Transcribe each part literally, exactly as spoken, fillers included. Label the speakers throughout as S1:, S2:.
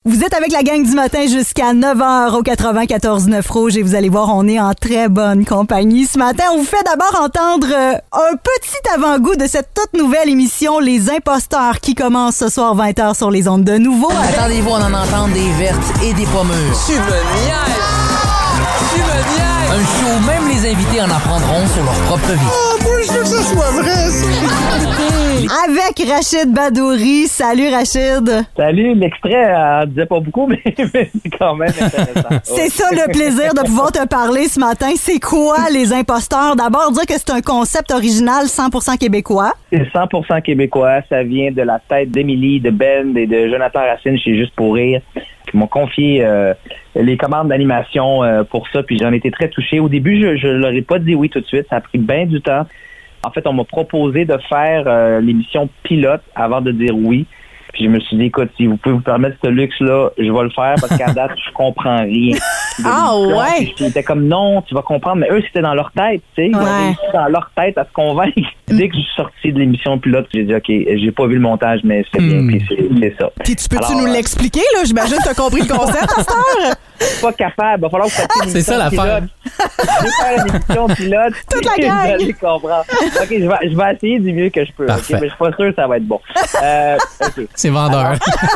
S1: Vous êtes avec la gang du matin jusqu'à neuf heures au quatre-vingt-quatorze neuf Rouge et vous allez voir, on est en très bonne compagnie. Ce matin, on vous fait d'abord entendre euh, un petit avant-goût de cette toute nouvelle émission Les Imposteurs qui commence ce soir vingt heures sur les ondes de Nouveau.
S2: Attendez-vous, on en entend des vertes et des pommures.
S3: Tu me niaises! Tu me niaises!
S2: Un show, même les invités en apprendront sur leur propre vie.
S3: Oh, moi, je veux que ça soit vrai, ça!
S1: Avec Rachid Badouri. Salut Rachid.
S4: Salut, l'extrait, euh, on disait pas beaucoup, mais, mais c'est quand même intéressant.
S1: C'est ça le plaisir de pouvoir te parler ce matin. C'est quoi Les Imposteurs? D'abord, dire que c'est un concept original cent pour cent québécois.
S4: C'est cent pour cent québécois, ça vient de la tête d'Émilie, de Ben et de Jonathan Racine chez Juste pour rire. Ils m'ont confié euh, les commandes d'animation euh, pour ça, puis j'en étais très touché. Au début, je, je leur ai pas dit oui tout de suite, ça a pris bien du temps. En fait, on m'a proposé de faire euh, l'émission pilote avant de dire oui. Puis je me suis dit, écoute, si vous pouvez vous permettre ce luxe-là, je vais le faire parce qu'à date, je comprends rien.
S1: Ah ouais?
S4: J'étais comme, non, tu vas comprendre. Mais eux, c'était dans leur tête, tu sais. Ils ont réussi dans leur tête à se convaincre. Dès que je suis sorti de l'émission pilote, j'ai dit, OK, j'ai pas vu le montage, mais c'est bien,
S5: Mm.
S4: puis c'est, c'est ça.
S5: Puis tu peux-tu
S4: Alors,
S5: nous
S4: euh,
S5: l'expliquer, là? J'imagine que t'as compris le concept à cette heure.
S4: Je suis pas capable. Il va falloir que ça
S5: C'est ça, l'affaire.
S4: Je vais faire une émission pilote.
S5: Toute la
S4: puis
S5: gang.
S4: Vous allez comprendre. OK, je vais, je vais essayer du mieux que je peux.
S5: Parfait.
S4: OK, mais je suis pas sûr que ça va être bon. Euh, OK.
S5: C'est vendeur.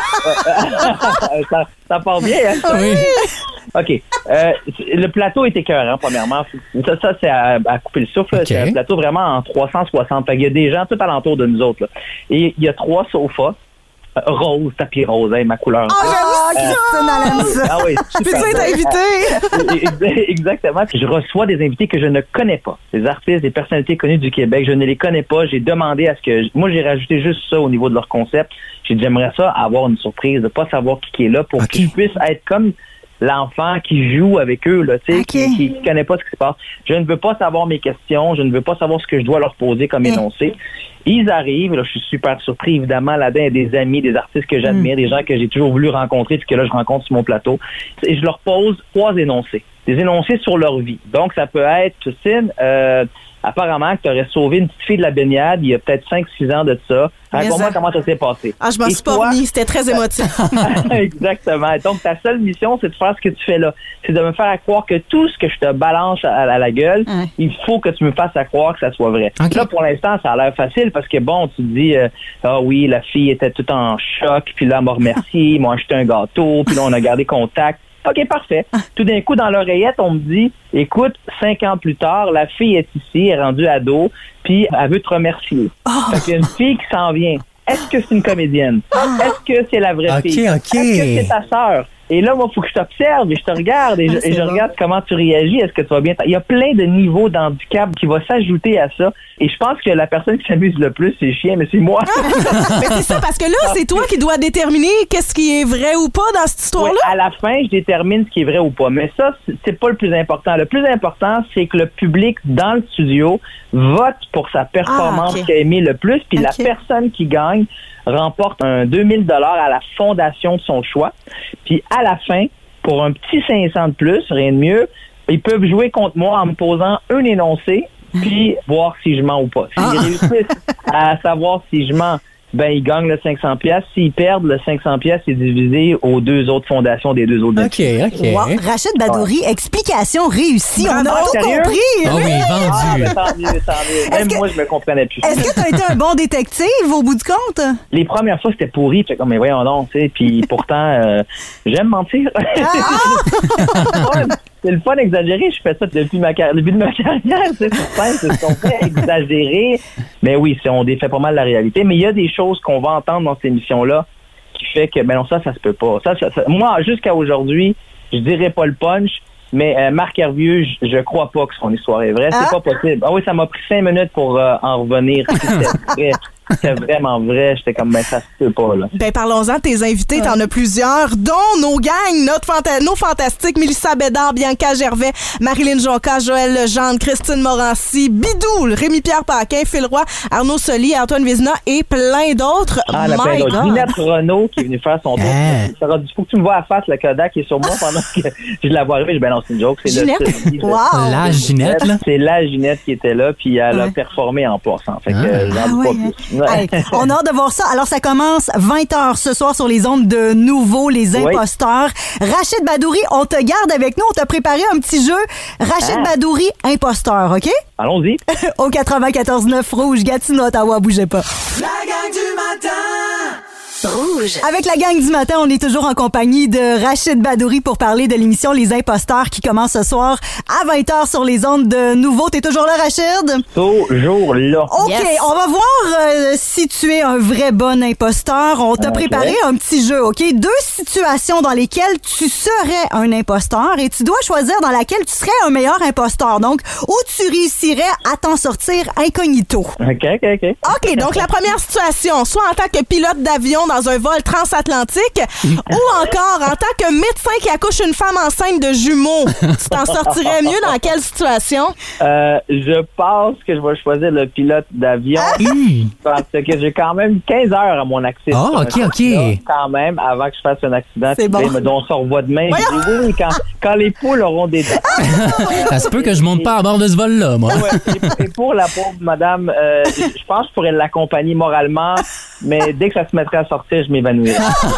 S4: ça, ça part bien, hein? ça?
S5: Oui.
S4: OK. Euh, le plateau est écœurant, premièrement. Ça, ça c'est à, à couper le souffle.
S5: OK.
S4: C'est un plateau vraiment en trois cent soixante. Fait qu'il y a des gens tout alentour de nous autres. Là. Et il y a trois sofas. Euh, rose, tapis rose, hein, ma couleur.
S1: Oh, j'avoue, Christine, elle aime ça.
S4: Ah oui,
S5: Peux-tu
S4: super.
S5: être invité?
S4: Ex- Exactement. Puis je reçois des invités que je ne connais pas. Des artistes, des personnalités connues du Québec. Je ne les connais pas. J'ai demandé à ce que... Moi, j'ai rajouté juste ça au niveau de leur concept. J'ai dit, j'aimerais ça avoir une surprise, de pas savoir qui, qui est là pour
S5: OK.
S4: que je puisse être comme l'enfant qui joue avec eux, là, tu sais,
S1: OK.
S4: qui, qui, qui connaît pas ce qui se passe. Je ne veux pas savoir mes questions. Je ne veux pas savoir ce que je dois leur poser comme énoncé. Ils arrivent, là, je suis super surpris, évidemment, là-dedans, il y a des amis, des artistes que j'admire, des gens que j'ai toujours voulu rencontrer, puis que là, je rencontre sur mon plateau. Et je leur pose trois énoncés. Des énoncés sur leur vie. Donc, ça peut être, Christine, euh, apparemment que tu aurais sauvé une petite fille de la baignade il y a peut-être cinq six ans de ça. Raconte-moi
S5: ça.
S4: comment ça s'est passé.
S5: Ah, je m'en
S4: Et
S5: suis pas
S4: toi-
S5: remis. C'était très émotif.
S4: Exactement. Donc, ta seule mission, c'est de faire ce que tu fais là. C'est de me faire croire que tout ce que je te balance à, à la gueule,
S1: Ouais.
S4: il faut que tu me fasses à croire que ça soit vrai.
S5: OK.
S4: Là, pour l'instant, ça a l'air facile parce que, bon, tu te dis, euh, ah oui, la fille était toute en choc, puis là, elle m'a remercié, ils m'ont acheté un gâteau, puis là, on a gardé contact. OK, parfait. Tout d'un coup, dans l'oreillette, on me dit, écoute, cinq ans plus tard, la fille est ici, elle est rendue ado, puis elle veut te remercier. Fait qu'il y a une fille qui s'en vient. Est-ce que c'est une comédienne? Est-ce que c'est la vraie
S5: OK,
S4: fille?
S5: OK.
S4: Est-ce que c'est ta sœur? Et là, moi, il faut que je t'observe et je te regarde et je,
S5: Ah, c'est
S4: et je
S5: bon.
S4: regarde comment tu réagis. Est-ce que tu vas bien? Il y a plein de niveaux d'handicap qui vont s'ajouter à ça. Et je pense que la personne qui s'amuse le plus, c'est le chien, mais c'est moi.
S5: Mais c'est ça, parce que là, c'est toi qui dois déterminer qu'est-ce qui est vrai ou pas dans cette
S4: Oui,
S5: histoire-là.
S4: à la fin, je détermine ce qui est vrai ou pas. Mais ça, c'est- c'est pas le plus important. Le plus important, c'est que le public dans le studio vote pour sa performance
S5: Ah, ok.
S4: qu'il a aimé le plus. Puis
S5: Ok.
S4: la personne qui gagne remporte un deux mille dollars à la fondation de son choix. Puis à la fin, pour un petit cinq cents de plus, rien de mieux, ils peuvent jouer contre moi en me posant un énoncé, puis voir si je mens ou pas. S'ils réussissent à savoir si je mens, ben ils gagnent le cinq cents pièces. S'ils perdent, le cinq cents pièces est divisé aux deux autres fondations des deux autres.
S5: OK, OK.
S1: Wow. Rachid Badouri, explication réussie. On a
S5: Bravo.
S1: tout
S4: Sérieux?
S1: compris.
S5: Ah oui,
S4: Ah,
S5: vendu.
S4: ben, tant mieux, tant mieux. Même
S1: que-
S4: moi, je me comprenais plus.
S1: Est-ce que tu as été un bon détective au bout du compte?
S4: Les premières fois, c'était pourri. J'étais comme, mais voyons donc, tu sais. Puis pourtant, euh, j'aime mentir. Ouais, c'est le fun d'exagérer. Je fais ça depuis ma carrière. Depuis ma carrière, c'est sur scène, c'est ce qu'on fait, exagérer. Mais oui, c'est- on défait pas mal la réalité. Mais il y a des choses qu'on va entendre dans cette émission-là qui fait que, ben non, ça, ça se peut pas. Ça, ça- ça- moi, jusqu'à aujourd'hui, je dirais pas le punch. Mais euh, Marc Hervieux, je, je crois pas que son histoire est vraie. C'est
S1: Ah.
S4: pas possible. Ah oui, ça m'a pris cinq minutes pour euh, en revenir. C'était vrai. C'était vraiment vrai. J'étais comme, ben ça se peut pas, là.
S5: Ben, parlons-en de tes invités. T'en as plusieurs, dont nos gangs, notre fanta- nos fantastiques Mélissa Bédard, Bianca Gervais, Marilyn Jonca, Joël Legendre, Christine Morancy, Bidou, Rémi-Pierre Paquin, Phil Roy, Arnaud Soli, Antoine Vézina et plein d'autres.
S4: Ah, la plein
S5: My
S4: d'autres.
S5: God.
S4: Ginette Renault qui est venue faire son tour.
S5: Ah.
S4: Sarah, il faut que tu me vois à face, le Kodak qui est sur moi pendant que je la vois arriver. Je dis, ben non, c'est une joke. C'est
S5: Ginette?
S4: Le,
S1: Wow.
S5: La Ginette, là.
S4: C'est la Ginette qui était là, puis elle a
S5: Ouais.
S4: performé en passant. Fait que
S5: Ah.
S4: euh, j'en
S1: Ah
S4: dis
S1: ouais,
S4: pas
S1: hein.
S4: plus.
S1: Hey, on a hâte de voir ça. Alors, ça commence vingt heures ce soir sur les ondes de Nouveau, les imposteurs. Oui. Rachid Badouri, on te garde avec nous. On t'a préparé un petit jeu. Rachid ah. Badouri, imposteur, OK?
S4: Allons-y.
S1: Au quatre-vingt-quatorze neuf Rouge, Gatineau, Ottawa, bougez pas.
S6: La gang du matin!
S1: Rouge. Avec la gang du matin, on est toujours en compagnie de Rachid Badouri pour parler de l'émission Les Imposteurs qui commence ce soir à vingt heures sur les ondes de Nouveau. T'es toujours là, Rachid?
S4: Toujours là.
S1: OK, yes. On va voir euh, si tu es un vrai bon imposteur. On t'a okay. préparé un petit jeu, OK? Deux situations dans lesquelles tu serais un imposteur et tu dois choisir dans laquelle tu serais un meilleur imposteur. Donc, où tu réussirais à t'en sortir incognito.
S4: OK, OK, OK.
S5: OK, donc la première situation, soit en tant que pilote d'avion dans un vol transatlantique ou encore en tant que médecin qui accouche une femme enceinte de jumeaux. Tu t'en sortirais mieux dans quelle situation?
S4: Euh, je pense que je vais choisir le pilote d'avion parce que j'ai quand même quinze heures à mon accident.
S2: Ah, OK, OK.
S4: Quand même, avant que je fasse un accident.
S1: C'est bon.
S4: Mais on se revoit demain. Je dis oui, quand, quand les poules auront des dents.
S2: Ça se peut que je monte pas à bord de ce vol-là, moi.
S4: Ouais, et, et pour la pauvre madame, euh, je pense que je pourrais l'accompagner moralement, mais dès que ça se mettrait à sortir, je m'évanouirais.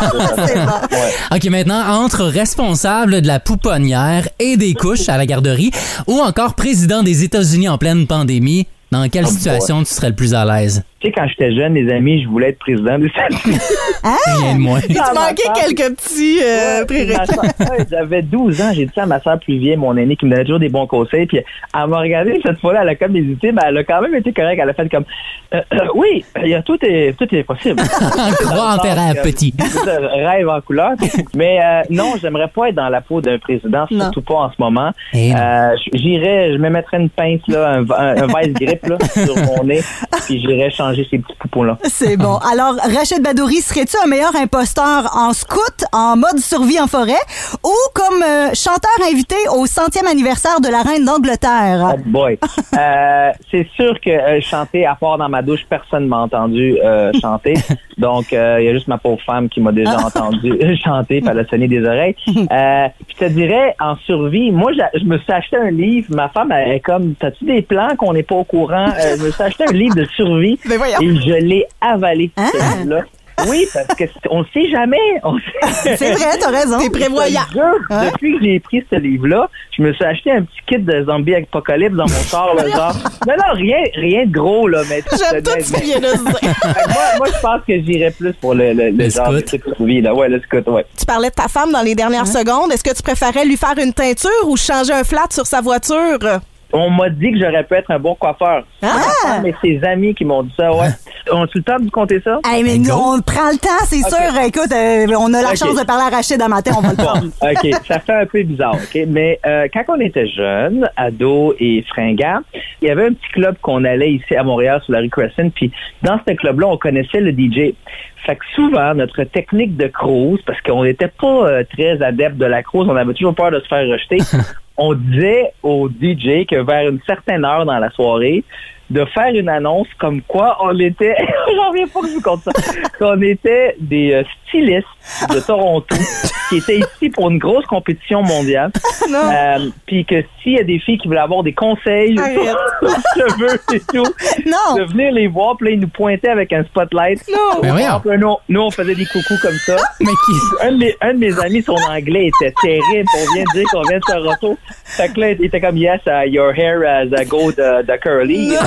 S2: Ouais. OK, maintenant, entre responsable de la pouponnière et des couches à la garderie ou encore président des États-Unis en pleine pandémie, dans quelle oh situation boy. tu serais le plus à l'aise?
S4: Tu sais, quand j'étais jeune, les amis, je voulais être président des États-Unis.
S1: Ah!
S2: Rien de moins.
S5: Il te manquait quelques petits euh, prérequis.
S4: Ouais, j'avais douze ans, j'ai dit ça à ma soeur plus vieille, mon aînée, qui me donnait toujours des bons conseils. Puis elle m'a regardé cette fois-là, elle a comme hésité, mais elle a quand même été correcte. Elle a fait comme euh, euh, oui, y a, tout, est, tout est possible.
S2: Croix en terrain petit.
S4: Rêve en couleur. Mais euh, non, j'aimerais pas être dans la peau d'un président, surtout non. pas en ce moment. Euh, j'irais, je me mettrais une pince, là, un, un, un vice-grip là, sur mon nez, puis j'irais changer ces petits poupons-là.
S1: C'est bon. Alors, Rachid Badouri, serais-tu un meilleur imposteur en scout, en mode survie en forêt, ou comme euh, chanteur invité au centième anniversaire de la reine d'Angleterre?
S4: Oh boy. euh, c'est sûr que euh, chanter, à part dans ma douche, personne ne m'a entendu euh, chanter. Donc, il euh, y a juste ma pauvre femme qui m'a déjà entendu chanter, puis elle a sonné des oreilles. Euh, puis je te dirais, en survie, moi, je me suis acheté un livre. Ma femme, elle est comme, t'as-tu des plans qu'on n'est pas au courant? Euh, je me suis acheté un livre de survie. Et je l'ai avalé, hein? ce livre-là. Oui, parce que on ne sait jamais. On sait...
S1: C'est vrai, t'as raison.
S5: T'es prévoyant.
S4: Hein? Depuis que j'ai pris ce livre-là, je me suis acheté un petit kit de zombie apocalypse dans mon char, là, genre. Non, non, rien, rien de gros, là, mais.
S5: J'aime tout ce qui vient de se dire.
S4: moi, moi, je pense que j'irais plus pour le, le, le, le genre de survie, là. Ouais, le scout, ouais.
S5: Tu parlais de ta femme dans les dernières hein? secondes. Est-ce que tu préférais lui faire une teinture ou changer un flat sur sa voiture?
S4: On m'a dit que j'aurais pu être un bon coiffeur.
S1: Ah!
S4: Mais ses amis qui m'ont dit ça, ouais. On a-tu le temps de vous compter ça?
S1: Hey, mais nous, on prend le temps, c'est okay. sûr. Écoute, euh, on a la okay. chance de parler à Rachid à matin, on va le prendre.
S4: OK, ça fait un peu bizarre, OK? Mais euh, quand on était jeunes, ados et fringants, il y avait un petit club qu'on allait ici à Montréal sur la rue Crescent, puis dans ce club-là, on connaissait le D J. Fait que souvent, notre technique de cruise, parce qu'on n'était pas euh, très adepte de la cruise, on avait toujours peur de se faire rejeter, on disait au D J que vers une certaine heure dans la soirée, de faire une annonce comme quoi on était, j'en reviens pas que je vous compte ça, qu'on était des euh, stylistes de Toronto qui étaient ici pour une grosse compétition mondiale. Euh, Puis que s'il y a des filles qui veulent avoir des conseils sur cheveux et tout,
S1: non.
S4: de venir les voir, puis là, ils nous pointaient avec un spotlight.
S1: Non.
S2: Mais oui.
S4: Nous, nous, on faisait des coucous comme ça.
S2: Mais qui?
S4: Un de mes, un de mes amis, son anglais était terrible. On vient de dire qu'on vient de Toronto. Fait que là, il était comme, yes, uh, your hair has uh, go the, the curly.
S5: Non.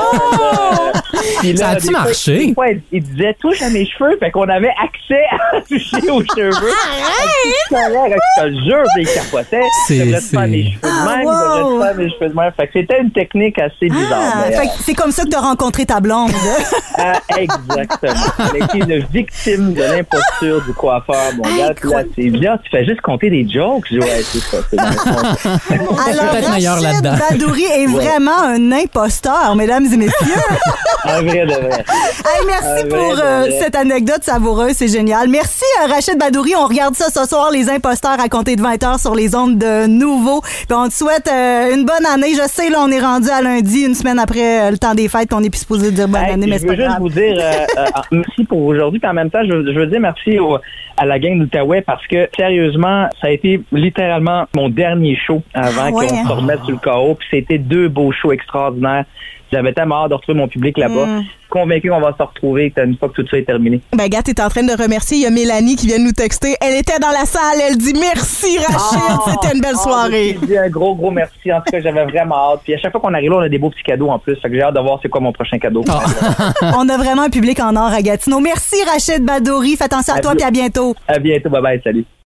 S4: Euh, là,
S2: ça a-tu marché?
S4: Fois, il, il disait, touche à mes cheveux. Fait qu'on avait accès à toucher aux cheveux.
S5: Arrête!
S4: Je te jure, il capotait. Il devrait faire mes cheveux de même. Il devrait faire mes cheveux de même. Fait que c'était une technique assez bizarre.
S1: Ah,
S4: mais,
S1: fait
S4: euh,
S1: que c'est comme ça que tu as rencontré ta blonde.
S4: ah, exactement. Elle était une victime de l'imposture du coiffeur, mon gars. Puis là, c'est bien, tu fais juste compter des jokes. Je dis, ouais, c'est ça. C'est
S1: Alors,
S2: peut-être meilleur
S1: Rachid
S2: là-dedans.
S1: Badouri est
S4: ouais.
S1: vraiment un imposteur, mesdames et messieurs.
S4: Un vrai de vrai.
S1: Hey, merci
S4: Un
S1: pour
S4: vrai
S1: euh,
S4: de vrai.
S1: cette anecdote savoureuse, c'est génial. Merci euh, Rachid Badouri, on regarde ça ce soir, les imposteurs à compter de vingt heures sur les ondes de Nouveau. Puis on te souhaite euh, une bonne année. Je sais, là, on est rendu à lundi, une semaine après euh, le temps des fêtes, on est plus supposé dire bonne
S4: Hey,
S1: année, mais
S4: je
S1: c'est
S4: veux
S1: pas
S4: juste
S1: grave.
S4: vous dire euh, euh, merci pour aujourd'hui, puis en même temps, je veux, je veux dire merci au, à la gang d'Outaouais parce que, sérieusement, ça a été littéralement mon dernier show avant
S1: Ah ouais,
S4: qu'on
S1: hein?
S4: se remette sur le K O, puis c'était deux beaux shows extraordinaires. J'avais tellement hâte de retrouver mon public là-bas.
S5: Mm.
S4: Convaincu qu'on va se retrouver une fois que tout ça est terminé.
S5: Ben, gars, t'es en train de remercier. Il y a Mélanie qui vient de nous texter. Elle était dans la salle. Elle dit merci, Rachid.
S4: Oh,
S5: C'était une belle soirée.
S4: Oh, je dis un gros, gros merci. En tout cas, j'avais vraiment hâte. Puis à chaque fois qu'on arrive là, on a des beaux petits cadeaux en plus. Fait que j'ai hâte de voir c'est quoi mon prochain cadeau.
S2: Oh.
S1: On a vraiment un public en or à Gatineau. Merci, Rachid Badouri. Fais attention à, à toi et à bientôt.
S4: À bientôt. Bye bye. Salut.